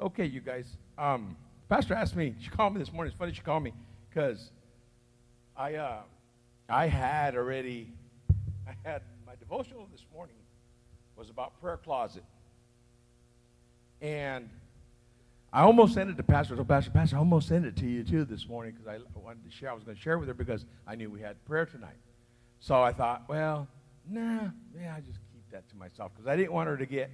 Okay, you guys. Pastor asked me. She called me this morning. It's funny she called me because I had my devotional this morning was about prayer closet, and I almost sent it to Pastor. So Pastor, I almost sent it to you too this morning because I wanted to share. I was going to share with her because I knew we had prayer tonight. So I thought, well, I just keep that to myself because I didn't want her to get,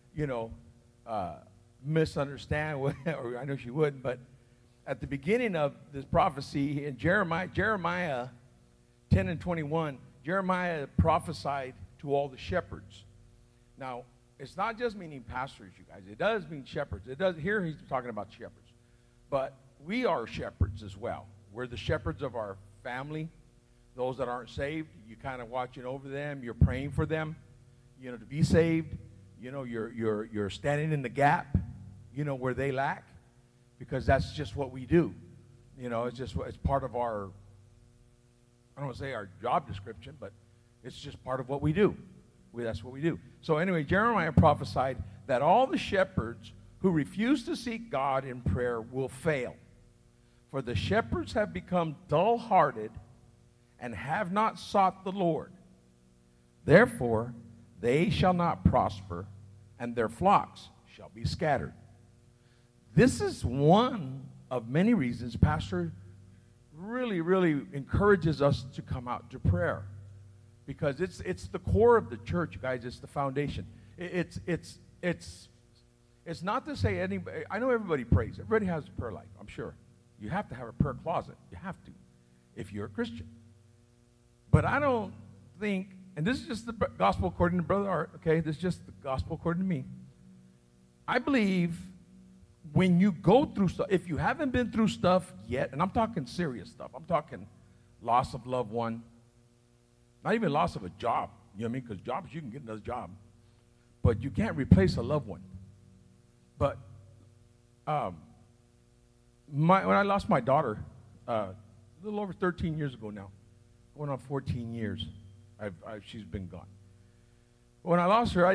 misunderstand, or I know she wouldn't, but at the beginning of this prophecy in Jeremiah 10 and 21, Jeremiah prophesied to all the shepherds. Now, it's not just meaning pastors, you guys. It does mean shepherds. It does. Here he's talking about shepherds. But we are shepherds as well. We're the shepherds of our family. Those that aren't saved, you kind of watching over them. You're praying for them, to be saved. You're standing in the gap, where they lack, because that's just what we do. It's part of our, I don't want to say our job description, but it's just part of what we do. That's what we do. So anyway, Jeremiah prophesied that all the shepherds who refuse to seek God in prayer will fail. For the shepherds have become dull-hearted and have not sought the Lord. Therefore, they shall not prosper, and their flocks shall be scattered. This is one of many reasons Pastor really, really encourages us to come out to prayer. Because it's the core of the church, guys. It's the foundation. It's not to say anybody. I know everybody prays. Everybody has a prayer life, I'm sure. You have to have a prayer closet. You have to, if you're a Christian. But I don't think, and this is just the gospel according to Brother Art. Okay, this is just the gospel according to me. I believe when you go through stuff, if you haven't been through stuff yet, and I'm talking serious stuff. I'm talking loss of loved one. Not even loss of a job, you know what I mean? Because jobs, you can get another job. But you can't replace a loved one. But when I lost my daughter, a little over 13 years ago now, going on 14 years, she's been gone. When I lost her,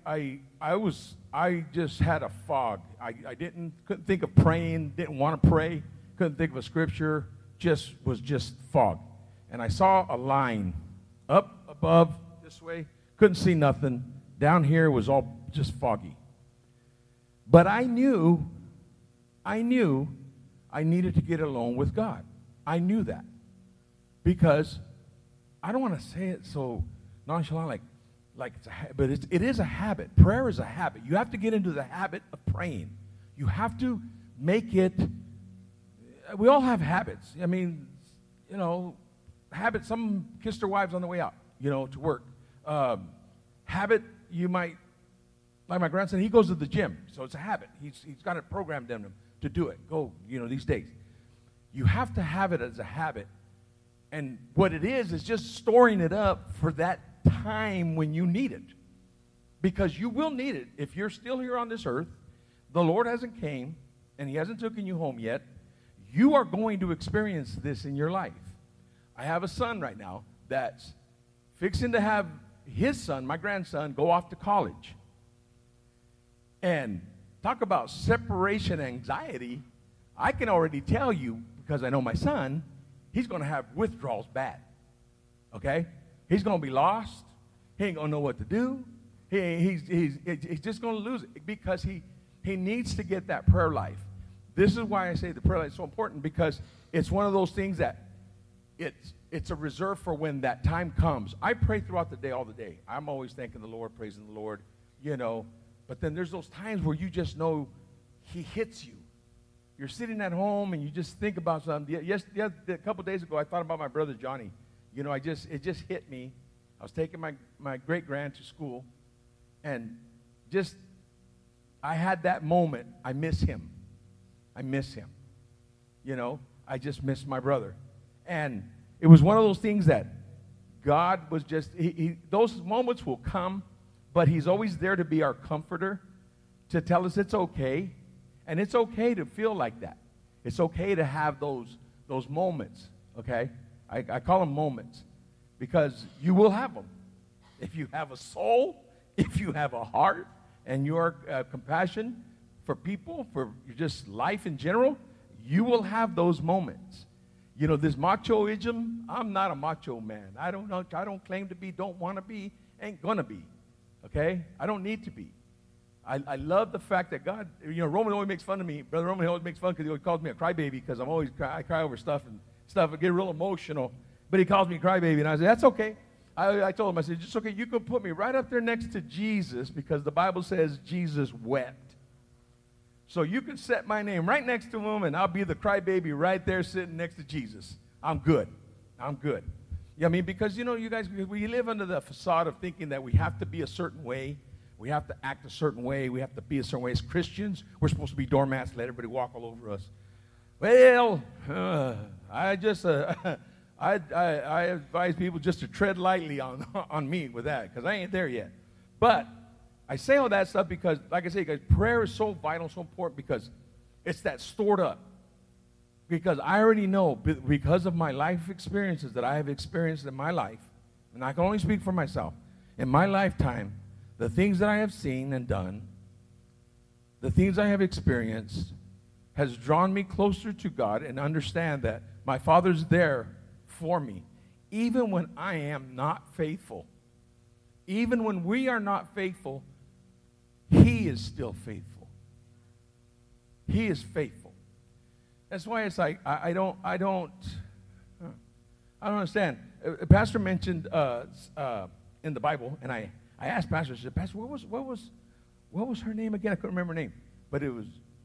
I just had a fog. I couldn't think of praying, didn't want to pray, couldn't think of a scripture, was just fog. And I saw a line up above this way, couldn't see nothing. Down here was all just foggy. But I knew I needed to get alone with God. I knew that. Because I don't want to say it so nonchalant, like it's but it is a habit. Prayer is a habit. You have to get into the habit of praying. You have to make it. We all have habits. I mean, habit, some kiss their wives on the way out, to work. Habit, you might, like my grandson, he goes to the gym, so it's a habit. He's got it programmed in him to do it. Go, these days. You have to have it as a habit. And what it is just storing it up for that time when you need it. Because you will need it. If you're still here on this earth, the Lord hasn't came, and he hasn't taken you home yet, you are going to experience this in your life. I have a son right now that's fixing to have his son, my grandson, go off to college. And talk about separation anxiety. I can already tell you, because I know my son, he's going to have withdrawals bad. Okay? He's going to be lost. He ain't going to know what to do. He's just going to lose it because he needs to get that prayer life. This is why I say the prayer life is so important, because it's one of those things that it's a reserve for when that time comes. I pray throughout the day, all the day. I'm always thanking the Lord, praising the Lord, But then there's those times where you just know he hits you. You're sitting at home and you just think about something. A couple days ago, I thought about my brother Johnny. It just hit me. I was taking my great-grand to school, and I had that moment. I miss him. I just miss my brother. And it was one of those things that God was just, those moments will come, but he's always there to be our comforter, to tell us it's okay. And it's okay to feel like that. It's okay to have those moments, okay? I call them moments because you will have them. If you have a soul, if you have a heart, and your compassion for people, for just life in general, you will have those moments. You know, this machoism, I'm not a macho man. I don't claim to be, don't want to be, ain't going to be. Okay? I don't need to be. I love the fact that God, you know, Roman always makes fun of me. Brother Roman always makes fun because he always calls me a crybaby because I cry over stuff. I get real emotional. But he calls me crybaby, and I say, that's okay. I told him, I said, just okay, you can put me right up there next to Jesus because the Bible says Jesus wept. So you can set my name right next to him, and I'll be the crybaby right there sitting next to Jesus. I'm good. I'm good. Yeah, I mean, because, you know, you guys, we live under the facade of thinking that we have to be a certain way. We have to act a certain way. We have to be a certain way. As Christians, we're supposed to be doormats, let everybody walk all over us. Well, I advise people just to tread lightly on me with that because I ain't there yet. But I say all that stuff because, like I say, guys, prayer is so vital, so important because it's that stored up. Because I already know, because of my life experiences that I have experienced in my life, and I can only speak for myself, in my lifetime, the things that I have seen and done, the things I have experienced, has drawn me closer to God and understand that my Father's there for me, even when I am not faithful. Even when we are not faithful, He is still faithful. He is faithful. That's why it's like I don't understand. Pastor mentioned in the Bible, and I asked Pastor, I said, Pastor, what was her name again? I couldn't remember her name, but it was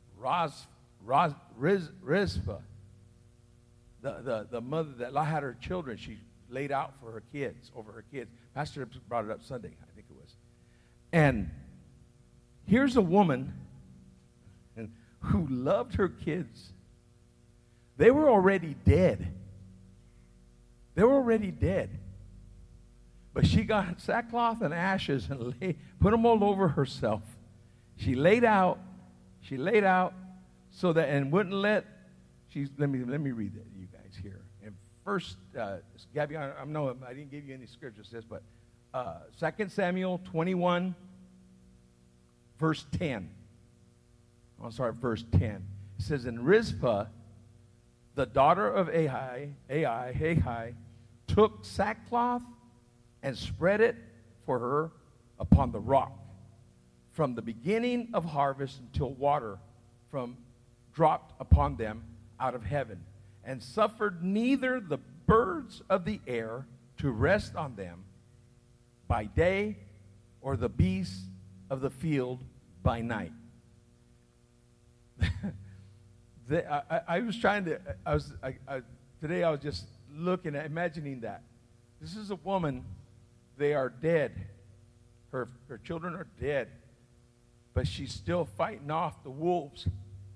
Rizpah, the mother that had her children. She laid out for her kids, over her kids. Pastor brought it up Sunday, I think it was. And here's a woman who loved her kids. They were already dead. They were already dead. But she got sackcloth and ashes and put them all over herself. She laid out so that, and wouldn't let, let me read that to you guys here. And first, Gabby, I didn't give you any scriptures, but 2 Samuel 21, verse 10. I'm sorry, verse 10. It says, and Rizpah, the daughter of Ai, took sackcloth and spread it for her upon the rock from the beginning of harvest until water dropped upon them out of heaven, and suffered neither the birds of the air to rest on them by day or the beasts of the field by night. Today I was just looking at, imagining that. This is a woman, they are dead. Her children are dead, but she's still fighting off the wolves.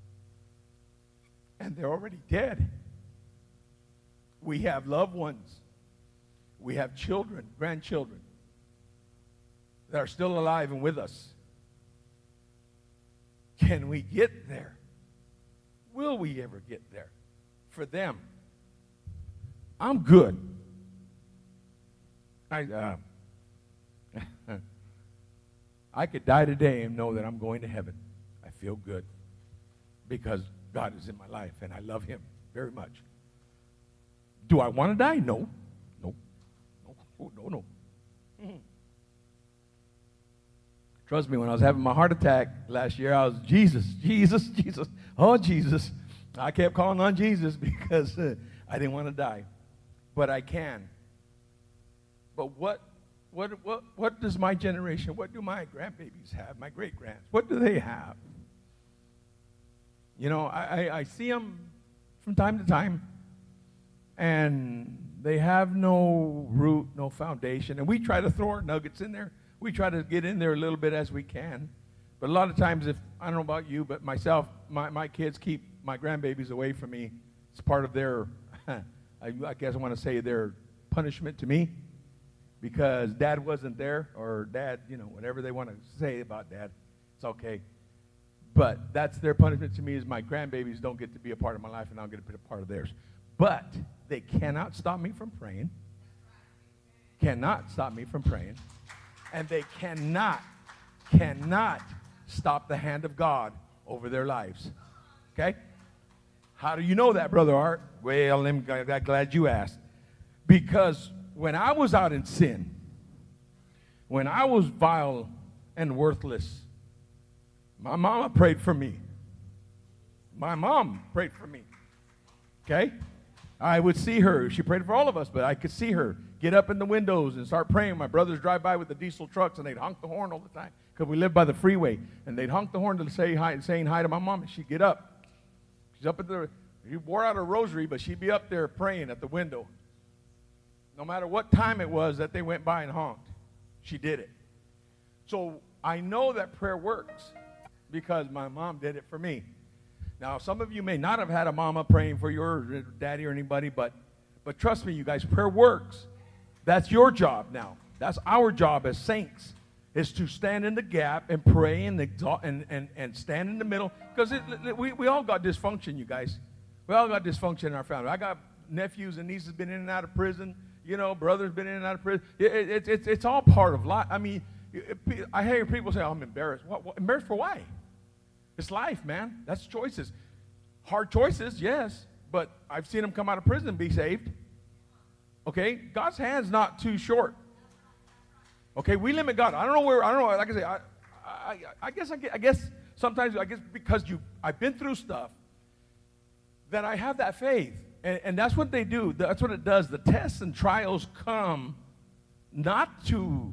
And they're already dead. We have loved ones. We have children, grandchildren, that are still alive and with us. Can we get there? Will we ever get there? For them, I'm good. I could die today and know that I'm going to heaven. I feel good because God is in my life and I love Him very much. Do I want to die? No. No. Trust me, when I was having my heart attack last year, I was, Jesus. Oh, Jesus. I kept calling on Jesus because I didn't want to die. But I can. But what does my generation, what do my grandbabies have, my great-grands? What do they have? You know, I see them from time to time, and they have no root, no foundation. And we try to throw our nuggets in there. We try to get in there a little bit as we can. But a lot of times, I don't know about you, but myself, my kids keep my grandbabies away from me. It's part of their, I guess I want to say their punishment to me, because Dad wasn't there, or Dad, you know, whatever they want to say about Dad, it's okay. But that's their punishment to me, is my grandbabies don't get to be a part of my life, and I don't get to be a part of theirs. But they cannot stop me from praying. Cannot stop me from praying. And they cannot stop the hand of God over their lives. Okay? How do you know that, Brother Art? Well, I'm glad you asked. Because when I was out in sin, when I was vile and worthless, my mama prayed for me. My mom prayed for me. Okay? I would see her. She prayed for all of us, but I could see her get up in the windows and start praying. My brothers drive by with the diesel trucks, and they'd honk the horn all the time because we lived by the freeway. And they'd honk the horn to say hi, saying hi to my mom, and she'd get up. She's up at the, she wore out her rosary, but she'd be up there praying at the window. No matter what time it was that they went by and honked, she did it. So I know that prayer works because my mom did it for me. Now, some of you may not have had a mama praying for your daddy or anybody, but trust me, you guys, prayer works. That's your job now. That's our job as saints, is to stand in the gap and pray and stand in the middle. Because we all got dysfunction, you guys. We all got dysfunction in our family. I got nephews and nieces been in and out of prison. You know, brothers been in and out of prison. It's all part of life. I mean, I hear people say, oh, I'm embarrassed. What? Embarrassed for why? It's life, man. That's choices. Hard choices, yes, but I've seen them come out of prison and be saved. Okay? God's hand's not too short. Okay? We limit God. I don't know, like I say, I guess sometimes, because I've been through stuff, that I have that faith. And that's what they do. That's what it does. The tests and trials come not to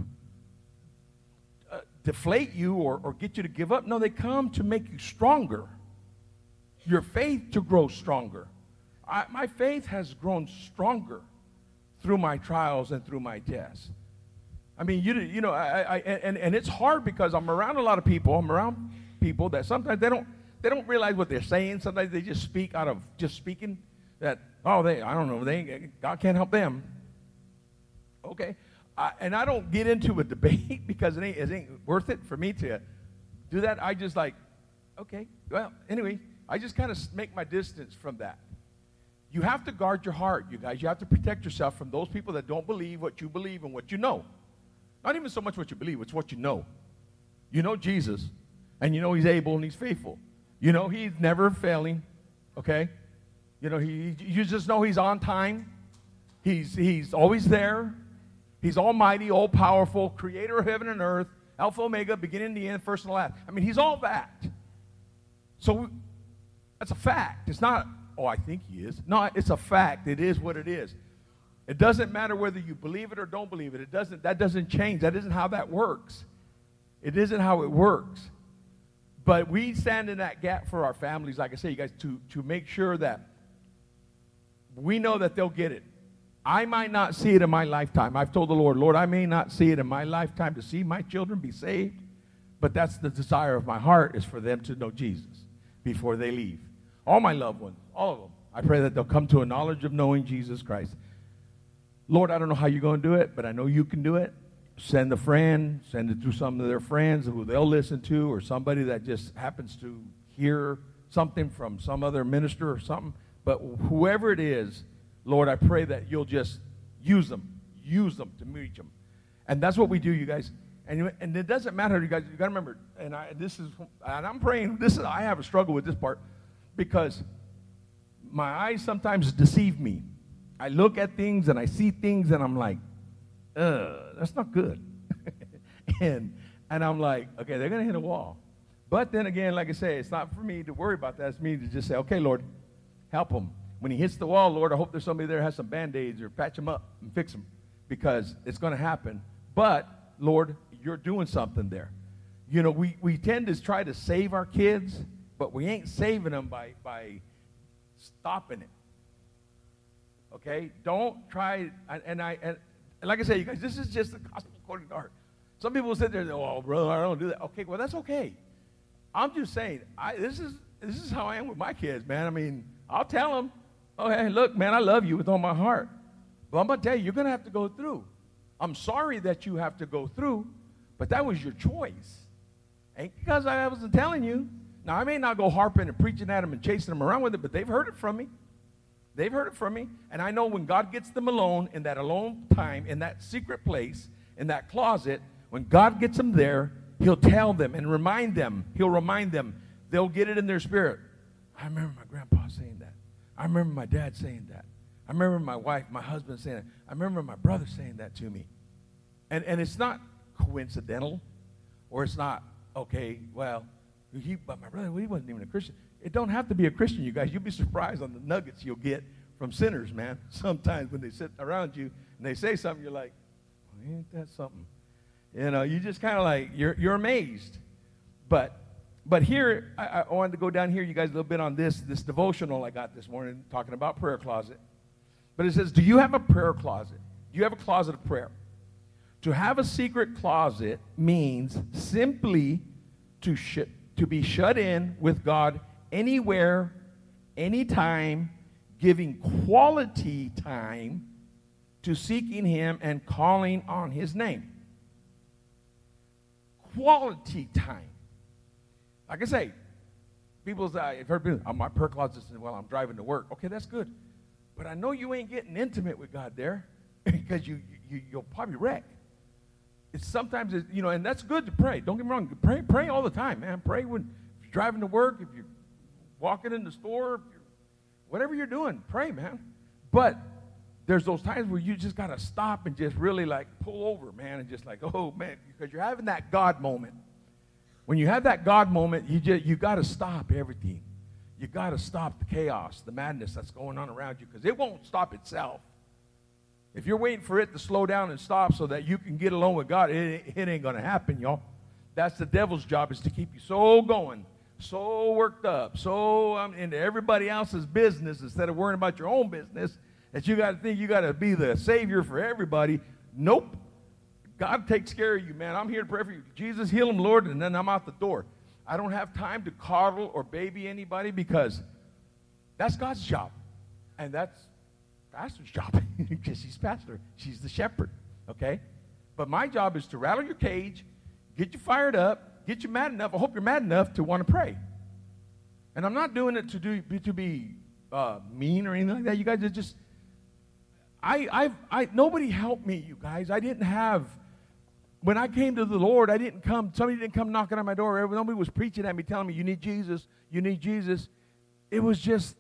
deflate you or get you to give up. No, they come to make you stronger. Your faith to grow stronger. My faith has grown stronger through my trials and through my tests. I mean, you know, and it's hard because I'm around a lot of people. I'm around people that sometimes they don't realize what they're saying. Sometimes they just speak out of just speaking that, oh, I don't know, God can't help them. Okay. And I don't get into a debate because it ain't worth it for me to do that. I just like, okay, well, anyway, I just kind of make my distance from that. You have to guard your heart, you guys. You have to protect yourself from those people that don't believe what you believe and what you know. Not even so much what you believe, it's what you know. You know Jesus, and you know he's able and he's faithful. You know he's never failing, okay? You know, you just know he's on time. He's always there. He's almighty, all-powerful, creator of heaven and earth, Alpha, Omega, beginning and the end, first and last. I mean, he's all that. So that's a fact. It's not, oh, I think he is. No, it's a fact. It is what it is. It doesn't matter whether you believe it or don't believe it. That doesn't change. That isn't how that works. It isn't how it works. But we stand in that gap for our families, like I say, you guys, to make sure that we know that they'll get it. I might not see it in my lifetime. I've told the Lord, I may not see it in my lifetime to see my children be saved, but that's the desire of my heart, is for them to know Jesus before they leave. All my loved ones, all of them. I pray that they'll come to a knowledge of knowing Jesus Christ. Lord, I don't know how you're going to do it, but I know you can do it. Send a friend, send it to some of their friends who they'll listen to, or somebody that just happens to hear something from some other minister or something. But whoever it is, Lord, I pray that you'll just use them to reach them. And that's what we do, you guys. And it doesn't matter, you guys. You got to remember, and I'm praying. I have a struggle with this part because my eyes sometimes deceive me. I look at things and I see things and I'm like, that's not good. and I'm like, okay, they're going to hit a wall. But then again, like I say, it's not for me to worry about that. It's me to just say, okay, Lord, help them. When he hits the wall, Lord, I hope there's somebody there that has some Band-Aids or patch him up and fix him, because it's going to happen. But, Lord, you're doing something there. You know, we tend to try to save our kids, but we ain't saving them by stopping it. Okay? Don't try, and like I say, you guys, this is just the gospel according to art. Some people sit there and say, oh, brother, I don't do that. Okay, well, that's okay. I'm just saying, this is how I am with my kids, man. I mean, I'll tell them, oh, hey, look, man, I love you with all my heart. But I'm going to tell you, you're going to have to go through. I'm sorry that you have to go through, but that was your choice. Ain't because I wasn't telling you. Now, I may not go harping and preaching at them and chasing them around with it, but they've heard it from me. They've heard it from me. And I know when God gets them alone, in that alone time, in that secret place, in that closet, when God gets them there, he'll tell them and remind them. He'll remind them they'll get it in their spirit. I remember my grandpa saying that. I remember my dad saying that. I remember my wife, my husband saying that. I remember my brother saying that to me. And it's not coincidental, or it's not, okay, well, but my brother, well, he wasn't even a Christian. It don't have to be a Christian, you guys. You'll be surprised on the nuggets you'll get from sinners, man. Sometimes when they sit around you and they say something, you're like, well, ain't that something? You know, you just kind of like, you're amazed. But here, I wanted to go down here, you guys, a little bit on this devotional I got this morning, talking about prayer closet. But it says, do you have a prayer closet? Do you have a closet of prayer? To have a secret closet means simply to be shut in with God anywhere, anytime, giving quality time to seeking Him and calling on His name. Quality time. Like I say, people say, I've heard people, my prayer closet is, well, I'm driving to work. Okay, that's good. But I know you ain't getting intimate with God there because you'll probably wreck. It's sometimes, and that's good to pray. Don't get me wrong. Pray all the time, man. Pray when you're driving to work, if you're walking in the store, whatever you're doing, pray, man. But there's those times where you just got to stop and just really like pull over, man, and just like, oh, man, because you're having that God moment. When you have that God moment, you got to stop everything. You got to stop the chaos, the madness that's going on around you, because it won't stop itself. If you're waiting for it to slow down and stop so that you can get along with God, it ain't going to happen, y'all. That's the devil's job, is to keep you so going, so worked up, so into everybody else's business instead of worrying about your own business, that you got to think you got to be the savior for everybody. Nope. God takes care of you, man. I'm here to pray for you. Jesus, heal them, Lord, and then I'm out the door. I don't have time to coddle or baby anybody, because that's God's job. And that's pastor's job, because she's pastor. She's the shepherd, okay? But my job is to rattle your cage, get you fired up, get you mad enough. I hope you're mad enough to want to pray. And I'm not doing it to be mean or anything like that. You guys are just, nobody helped me, you guys. I didn't have, when I came to the Lord, somebody didn't come knocking on my door. Nobody was preaching at me, telling me, you need Jesus, you need Jesus. It was just,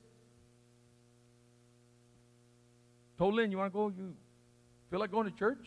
told Lynn, you want to go? You feel like going to church?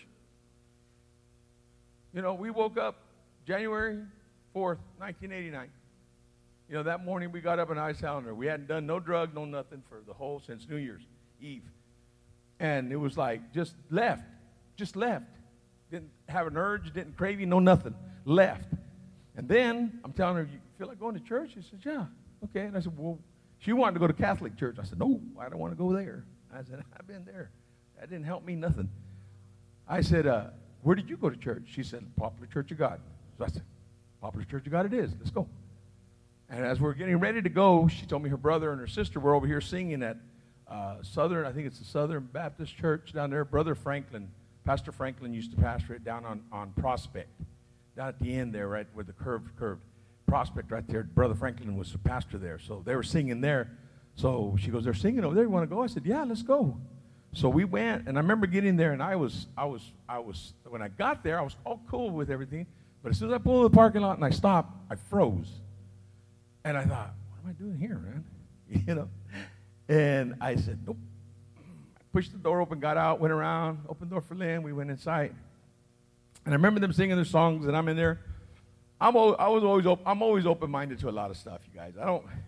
We woke up January 4th, 1989. That morning we got up in Ice-Hallender. We hadn't done no drug, no nothing since New Year's Eve. And it was like, just left. Didn't have an urge, didn't crave you, no nothing. Left. And then I'm telling her, you feel like going to church? She said, yeah. Okay. And I said, well, she wanted to go to Catholic church. I said, no, I don't want to go there. I said, I've been there. That didn't help me nothing. I said, where did you go to church? She said, Popular Church of God. So I said, Popular Church of God it is. Let's go. And as we're getting ready to go, she told me her brother and her sister were over here singing at I think it's the Southern Baptist Church down there. Brother Franklin, Pastor Franklin used to pastor it down on Prospect. Down at the end there, right where the curved Prospect right there. Brother Franklin was the pastor there. So they were singing there. So she goes, they're singing over there. You want to go? I said, yeah, let's go. So we went, and I remember getting there, and I was when I got there, I was all cool with everything. But as soon as I pulled in the parking lot and I stopped, I froze. And I thought, what am I doing here, man? And I said, nope. I pushed the door open, got out, went around, opened the door for Lynn. We went inside. And I remember them singing their songs, and I'm in there. I'm always open-minded to a lot of stuff, you guys.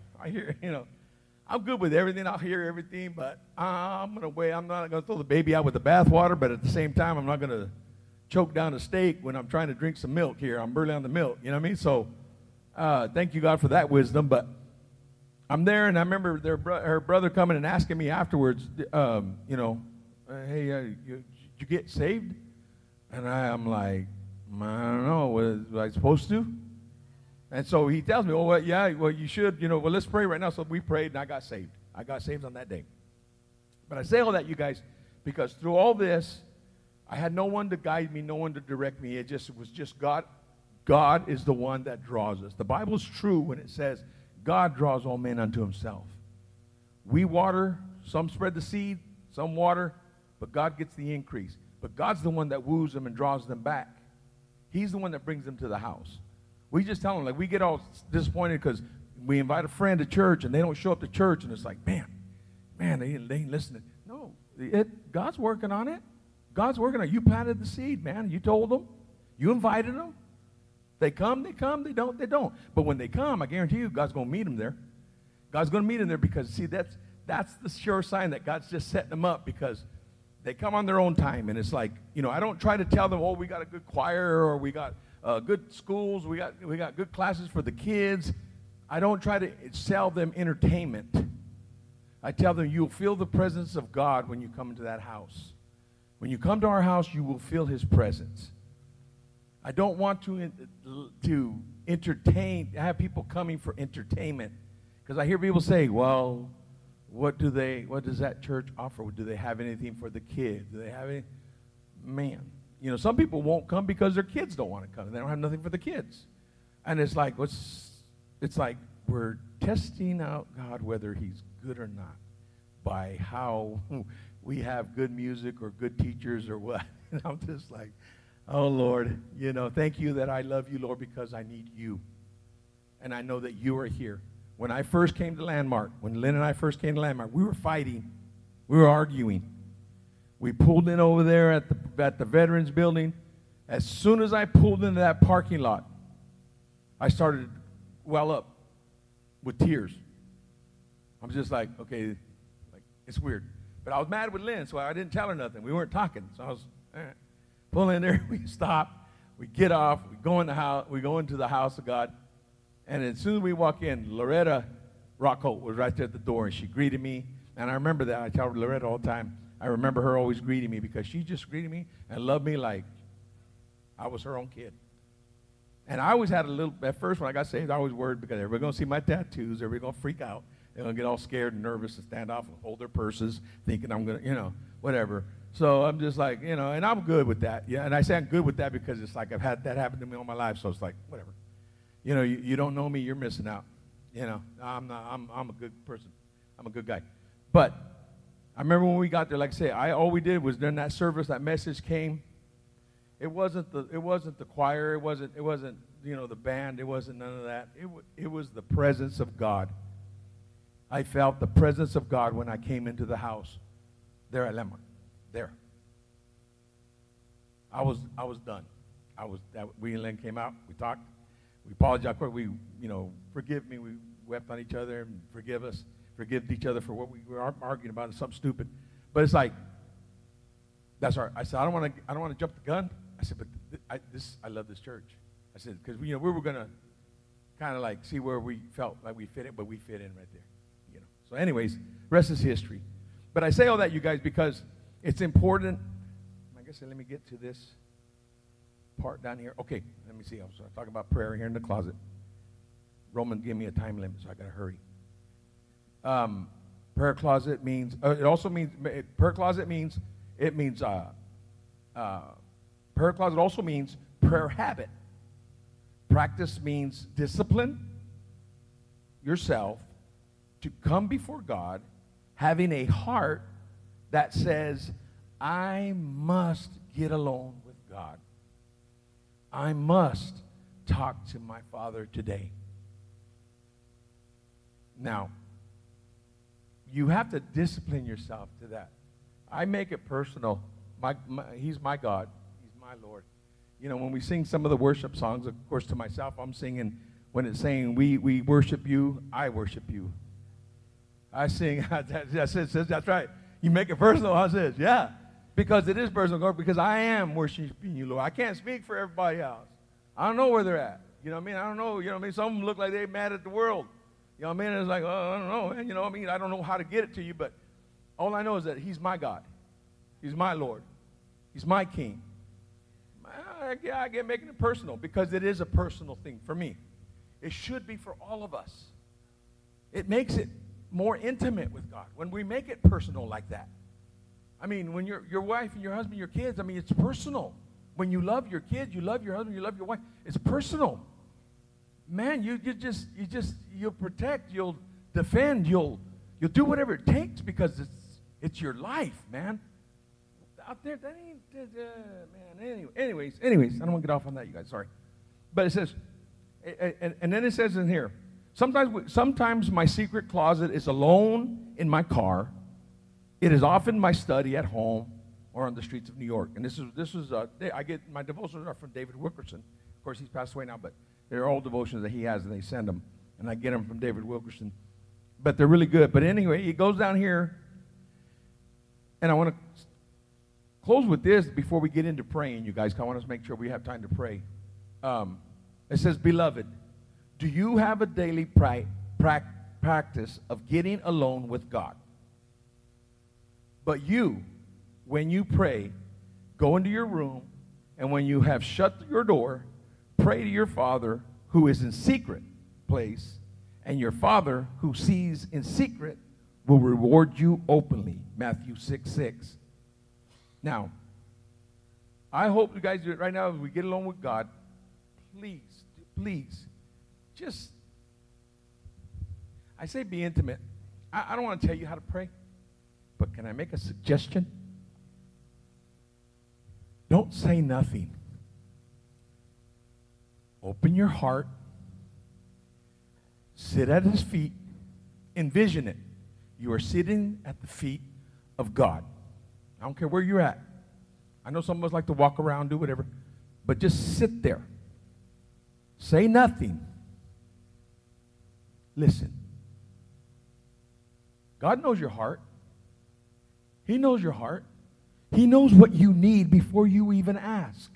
I'm good with everything. I'll hear everything, but I'm not going to throw the baby out with the bathwater, but at the same time, I'm not going to choke down a steak when I'm trying to drink some milk here. I'm burning on the milk, you know what I mean? So thank you, God, for that wisdom. But I'm there, and I remember her brother coming and asking me afterwards, hey, did you get saved? And I'm like, I don't know. Was I supposed to? And so he tells me, you should, let's pray right now. So we prayed, and I got saved. I got saved on that day. But I say all that, you guys, because through all this, I had no one to guide me, no one to direct me. It was just God. God is the one that draws us. The Bible's true when it says God draws all men unto himself. We water, some spread the seed, some water, but God gets the increase. But God's the one that woos them and draws them back. He's the one that brings them to the house. We just tell them, we get all disappointed because we invite a friend to church, and they don't show up to church, and it's like, man, they ain't listening. No, God's working on it. God's working on it. You planted the seed, man. You told them. You invited them. They come, they come. They don't, they don't. But when they come, I guarantee you, God's going to meet them there. God's going to meet them there because, see, that's the sure sign that God's just setting them up, because they come on their own time. And it's like, I don't try to tell them, oh, we got a good choir, or we got good schools, we got good classes for the kids. I don't try to sell them entertainment. I tell them, you'll feel the presence of God when you come into that house. When you come to our house, you will feel his presence. I don't want to have people coming for entertainment, because I hear people say, well, what does that church offer? Do they have anything for the kids? Do they have any? Man, some people won't come because their kids don't want to come. They don't have nothing for the kids. And it's like, we're testing out God whether he's good or not by how we have good music or good teachers or what. And I'm just like, oh, Lord, thank you that I love you, Lord, because I need you. And I know that you are here. When I first came to Landmark, when Lynn and I first came to Landmark, we were fighting. We were arguing. We pulled in over there at the Veterans Building. As soon as I pulled into that parking lot, I started to well up with tears. I'm just like, okay, it's weird. But I was mad with Lynn, so I didn't tell her nothing. We weren't talking. So I was pulling in there. We stop. We get off. We go in the house. We go into the house of God. And as soon as we walk in, Loretta Rockholt was right there at the door, and she greeted me. And I remember that. I tell Loretta all the time. I remember her always greeting me, because she just greeted me and loved me like I was her own kid. And I always had at first when I got saved, I was worried because everybody's going to see my tattoos. Everybody's going to freak out. They're going to get all scared and nervous and stand off and hold their purses, thinking I'm going to, whatever. So I'm just like, and I'm good with that. Yeah, and I say I'm good with that because it's like I've had that happen to me all my life, so it's like, whatever. You don't know me, you're missing out. I'm a good person. I'm a good guy. But I remember when we got there, like I say, all we did was during that service, that message came. It wasn't the choir, it wasn't the band, it wasn't none of that. It was the presence of God. I felt the presence of God when I came into the house there at Landmark. There. I was done. We and Len came out, we talked. We apologized. We, forgive me. We wept on each other and forgive each other for what we were arguing about. It's something stupid, but it's like, that's all right. I said, I don't want to jump the gun. I said, but I love this church. I said, because we were gonna kind of like see where we felt like we fit in, but we fit in right there. So, anyways, rest is history. But I say all that, you guys, because it's important. I guess let me get to this part down here. Okay, let me see. I was talking about prayer here in the closet. Roman gave me a time limit, so I got to hurry. Prayer closet means, prayer closet also means prayer habit. Practice means discipline yourself to come before God having a heart that says, I must get alone with God. I must talk to my Father today. Now, you have to discipline yourself to that. I make it personal. He's my God. He's my Lord. When we sing some of the worship songs, of course, to myself, I'm singing, when it's saying, we worship you, I worship you. I sing, that's right. You make it personal, huh, sis? Yeah. Because it is personal, God, because I am worshiping you, Lord. I can't speak for everybody else. I don't know where they're at. I don't know. Some of them look like they're mad at the world. It's like, I don't know, man. I don't know how to get it to you, but all I know is that he's my God. He's my Lord. He's my King. I get making it personal because it is a personal thing for me. It should be for all of us. It makes it more intimate with God when we make it personal like that. When your wife and your husband, your kids, it's personal. When you love your kids, you love your husband, you love your wife, it's personal. Man, you'll protect, you'll defend, you'll do whatever it takes because it's your life, man. Out there, that ain't, man. Anyways, I don't want to get off on that, you guys. Sorry, but it says, and then it says in here, Sometimes my secret closet is alone in my car. It is often my study at home or on the streets of New York. And I get my devotions are from David Wilkerson. Of course, he's passed away now, but they're old devotions that he has, and they send them, and I get them from David Wilkerson. But they're really good. But anyway, he goes down here, and I want to close with this before we get into praying, you guys, because I want to make sure we have time to pray. It says, "Beloved, do you have a daily practice of getting alone with God? But you, when you pray, go into your room, and when you have shut your door, pray to your Father who is in secret place, and your Father who sees in secret will reward you openly." Matthew 6:6. Now, I hope you guys do it right now as we get along with God. Please, just, I say be intimate. I don't want to tell you how to pray, but can I make a suggestion? Don't say nothing. Open your heart. Sit at his feet. Envision it. You are sitting at the feet of God. I don't care where you're at. I know some of us like to walk around, do whatever, but just sit there. Say nothing. Listen. God knows your heart. He knows your heart. He knows what you need before you even ask.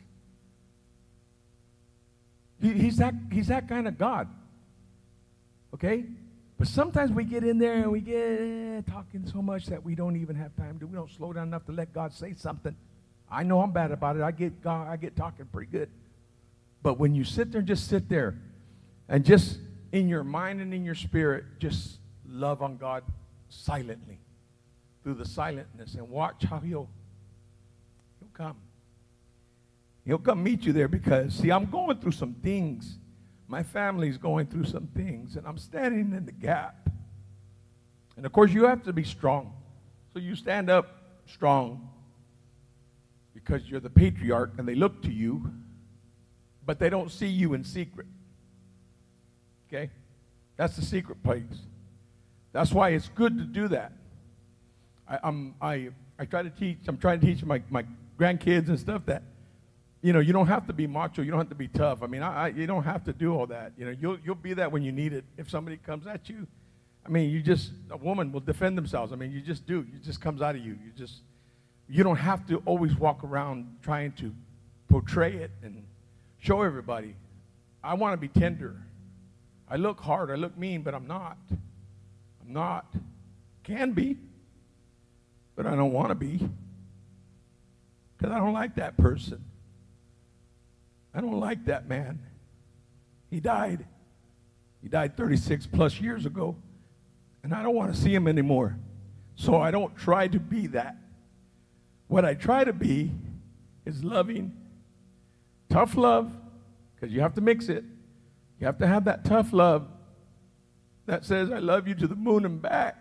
He's that kind of God. Okay? But sometimes we get in there and we get talking so much that we don't even have time to. We don't slow down enough to let God say something. I know I'm bad about it. I get talking pretty good. But when you sit there, just sit there and just in your mind and in your spirit, just love on God silently through the silentness and watch how he'll come. He'll come meet you there because, see, I'm going through some things. My family's going through some things, and I'm standing in the gap. And, of course, you have to be strong. So you stand up strong because you're the patriarch, and they look to you, but they don't see you in secret. Okay? That's the secret place. That's why it's good to do that. I'm trying to teach my grandkids and stuff that, you know, you don't have to be macho. You don't have to be tough. I mean, you don't have to do all that. You know, you'll be that when you need it. If somebody comes at you, I mean, a woman will defend themselves. I mean, you just do. It just comes out of you. You don't have to always walk around trying to portray it and show everybody. I want to be tender. I look hard. I look mean, but I'm not. I'm not. Can be, but I don't want to be because I don't like that person. I don't like that man. He died. He died 36 plus years ago, and I don't want to see him anymore. So I don't try to be that. What I try to be is loving, tough love, because you have to mix it. You have to have that tough love that says, I love you to the moon and back.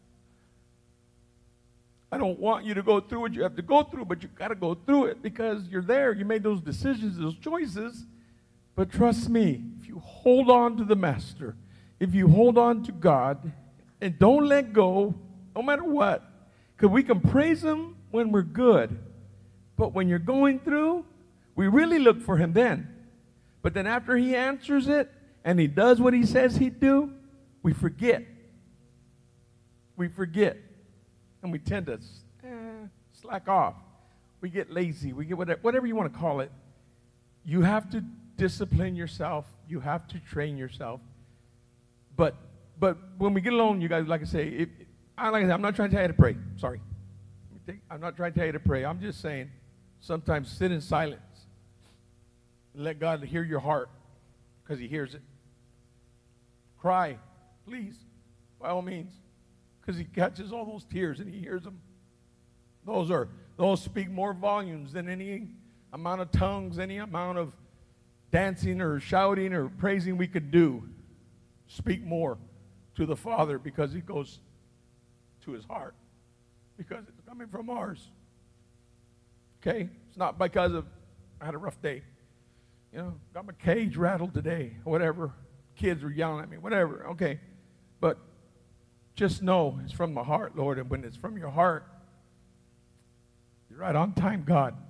I don't want you to go through what you have to go through, but you got to go through it because you're there. You made those decisions, those choices. But trust me, if you hold on to the Master, if you hold on to God and don't let go, no matter what, because we can praise him when we're good. But when you're going through, we really look for him then. But then after he answers it and he does what he says he'd do, we forget. We forget. And we tend to slack off. We get lazy. We get whatever you want to call it. You have to discipline yourself. You have to train yourself. But when we get along, you guys, like I say, I'm not trying to tell you to pray. Sorry. I'm not trying to tell you to pray. I'm just saying sometimes sit in silence and let God hear your heart because he hears it. Cry, please, by all means. Because he catches all those tears and he hears them. Those speak more volumes than any amount of tongues, any amount of dancing or shouting or praising we could do. Speak more to the Father because he goes to his heart. Because it's coming from ours. Okay? It's not because I had a rough day. You know, got my cage rattled today, or whatever. kids were yelling at me, whatever, okay. But just know it's from the heart, Lord, and when it's from your heart, you're right on time, God.